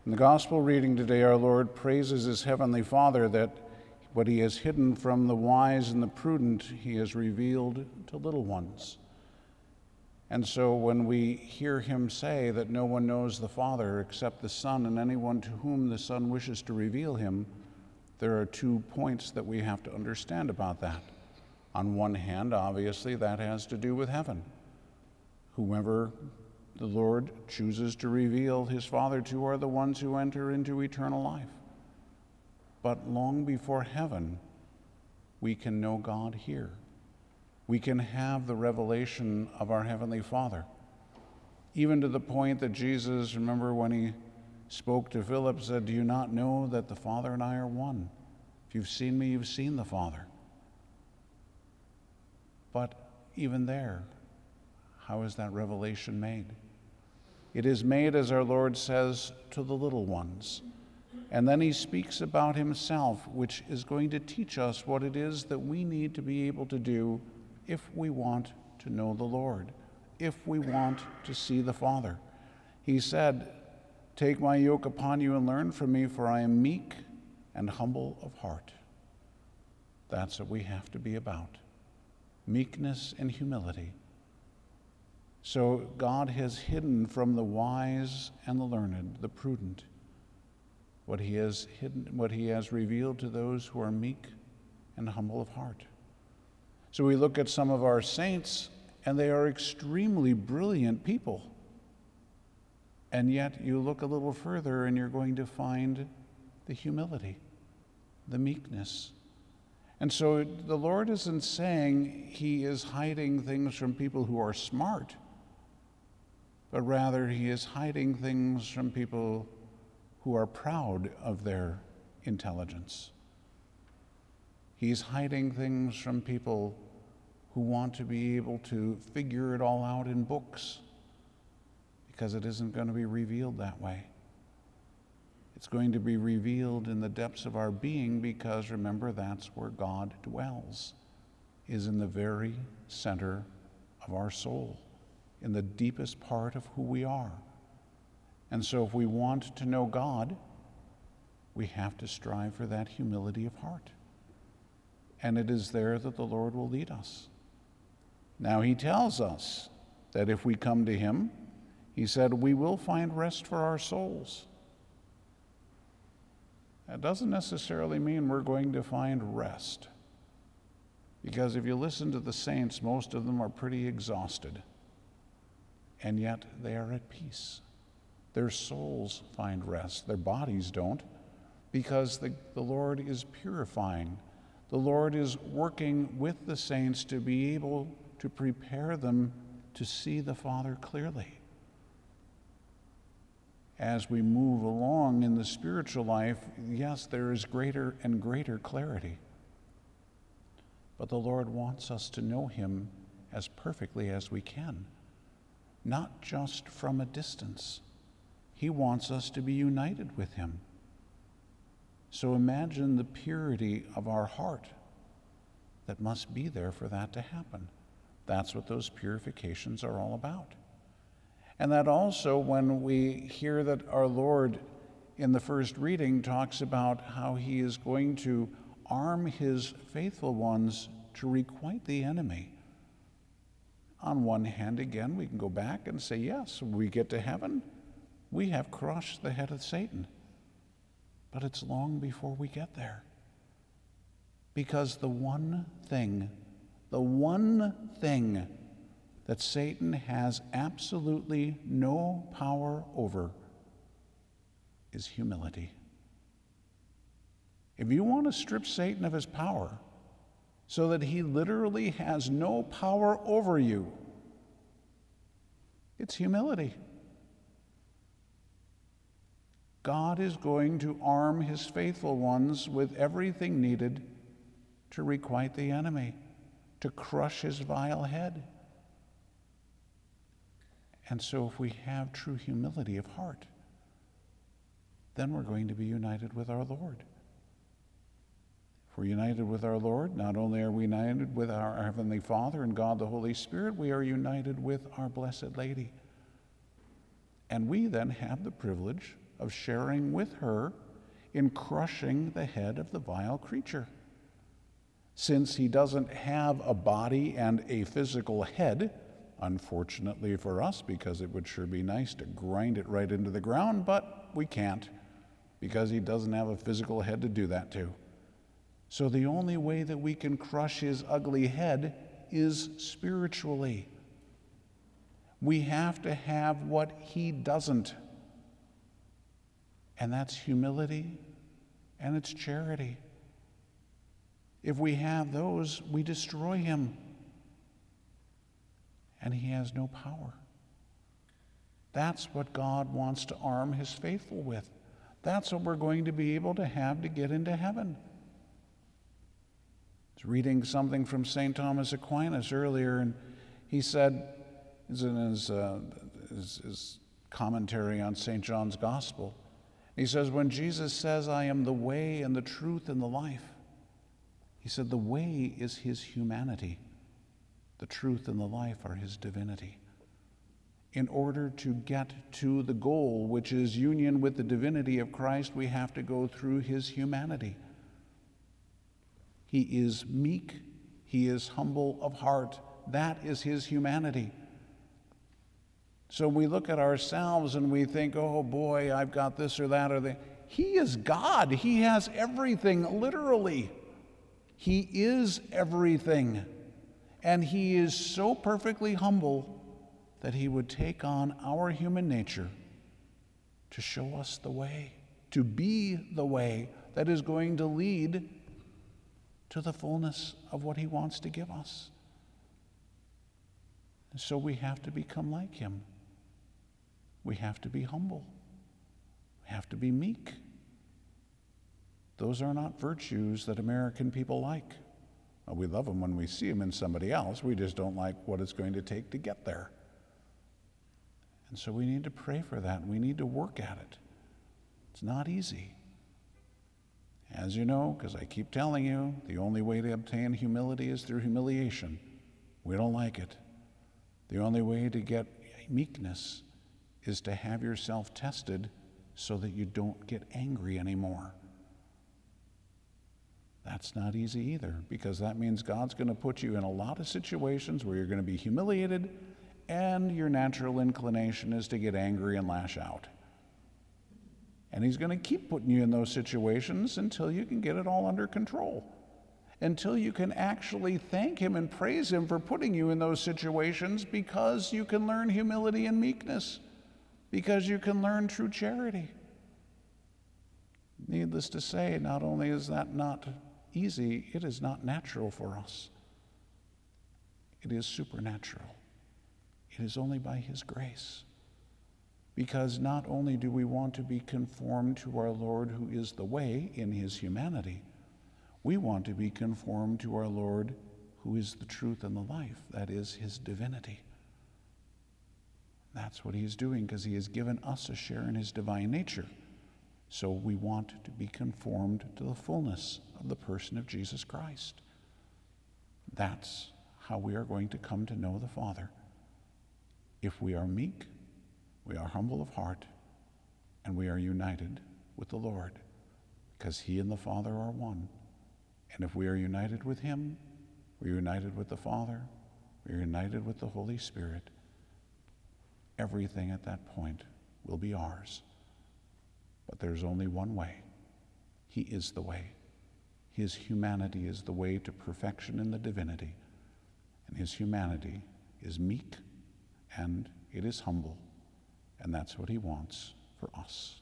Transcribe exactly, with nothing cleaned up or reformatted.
In the gospel reading today, our Lord praises his heavenly Father that what he has hidden from the wise and the prudent, he has revealed to little ones. And so when we hear him say that no one knows the Father except the Son and anyone to whom the Son wishes to reveal him, there are two points that we have to understand about that. On one hand, obviously, that has to do with heaven. Whomever the Lord chooses to reveal his Father to are the ones who enter into eternal life. But long before heaven, we can know God here. We can have the revelation of our Heavenly Father. Even to the point that Jesus, remember when he spoke to Philip, said, "Do you not know that the Father and I are one? If you've seen me, you've seen the Father." But even there, how is that revelation made? It is made, as our Lord says, to the little ones. And then he speaks about himself, which is going to teach us what it is that we need to be able to do if we want to know the Lord, if we want to see the Father. He said, "Take my yoke upon you and learn from me, for I am meek and humble of heart." That's what we have to be about, meekness and humility. So God has hidden from the wise and the learned, the prudent, what he has hidden, what he has revealed to those who are meek and humble of heart. So we look at some of our saints, and they are extremely brilliant people. And yet you look a little further and you're going to find the humility, the meekness. And so the Lord isn't saying he is hiding things from people who are smart, but rather he is hiding things from people who are proud of their intelligence. He's hiding things from people who want to be able to figure it all out in books, because it isn't going to be revealed that way. It's going to be revealed in the depths of our being, because remember, that's where God dwells, is in the very center of our soul, in the deepest part of who we are. And so if we want to know God, we have to strive for that humility of heart. And it is there that the Lord will lead us. Now, he tells us that if we come to him, he said, we will find rest for our souls. That doesn't necessarily mean we're going to find rest, because if you listen to the saints, most of them are pretty exhausted, and yet they are at peace. Their souls find rest. Their bodies don't, because the, the Lord is purifying. The Lord is working with the saints to be able to prepare them to see the Father clearly. As we move along in the spiritual life, yes, there is greater and greater clarity. But the Lord wants us to know him as perfectly as we can, not just from a distance. He wants us to be united with him. So imagine the purity of our heart that must be there for that to happen. That's what those purifications are all about. And that also, when we hear that our Lord in the first reading talks about how he is going to arm his faithful ones to requite the enemy. On one hand, again, we can go back and say, yes, when we get to heaven, we have crushed the head of Satan. But it's long before we get there. Because the one thing, the one thing that Satan has absolutely no power over is humility. If you want to strip Satan of his power so that he literally has no power over you, it's humility. God is going to arm his faithful ones with everything needed to requite the enemy, to crush his vile head. And so if we have true humility of heart, then we're going to be united with our Lord. If we're united with our Lord, not only are we united with our Heavenly Father and God the Holy Spirit, we are united with our Blessed Lady. And we then have the privilege of sharing with her in crushing the head of the vile creature. Since he doesn't have a body and a physical head, unfortunately for us, because it would sure be nice to grind it right into the ground, but we can't, because he doesn't have a physical head to do that to. So the only way that we can crush his ugly head is spiritually. We have to have what he doesn't, and that's humility and it's charity. If we have those, we destroy him, and he has no power. That's what God wants to arm his faithful with. That's what we're going to be able to have to get into heaven. I was reading something from Saint Thomas Aquinas earlier, and he said, in his, uh, his, his commentary on Saint John's Gospel, he says, when Jesus says, I am the way and the truth and the life, he said the way is his humanity. The truth and the life are his divinity. In order to get to the goal, which is union with the divinity of Christ, we have to go through his humanity. He is meek. He is humble of heart. That is his humanity. So we look at ourselves and we think, oh boy, I've got this or that or that. He is God. He has everything, literally. He is everything. And he is so perfectly humble that he would take on our human nature to show us the way, to be the way that is going to lead to the fullness of what he wants to give us. And so we have to become like him. We have to be humble. We have to be meek. Those are not virtues that American people like. Well, we love them when we see them in somebody else. We just don't like what it's going to take to get there. And so we need to pray for that, and we need to work at it. It's not easy. As you know, because I keep telling you, the only way to obtain humility is through humiliation. We don't like it. The only way to get meekness is to have yourself tested so that you don't get angry anymore. That's not easy either, because that means God's going to put you in a lot of situations where you're going to be humiliated, and your natural inclination is to get angry and lash out. And he's going to keep putting you in those situations until you can get it all under control, until you can actually thank him and praise him for putting you in those situations, because you can learn humility and meekness, because you can learn true charity. Needless to say, not only is that not easy, it is not natural for us. It is supernatural. It is only by his grace. Because not only do we want to be conformed to our Lord, who is the way in his humanity, we want to be conformed to our Lord, who is the truth and the life, that is his divinity. That's what he is doing, because he has given us a share in his divine nature. So we want to be conformed to the fullness of the person of Jesus Christ. That's how we are going to come to know the Father. If we are meek, we are humble of heart, and we are united with the Lord, because he and the Father are one. And if we are united with him, we're united with the Father, we're united with the Holy Spirit. Everything at that point will be ours. But there's only one way. He is the way. His humanity is the way to perfection in the divinity. And his humanity is meek and it is humble. And that's what he wants for us.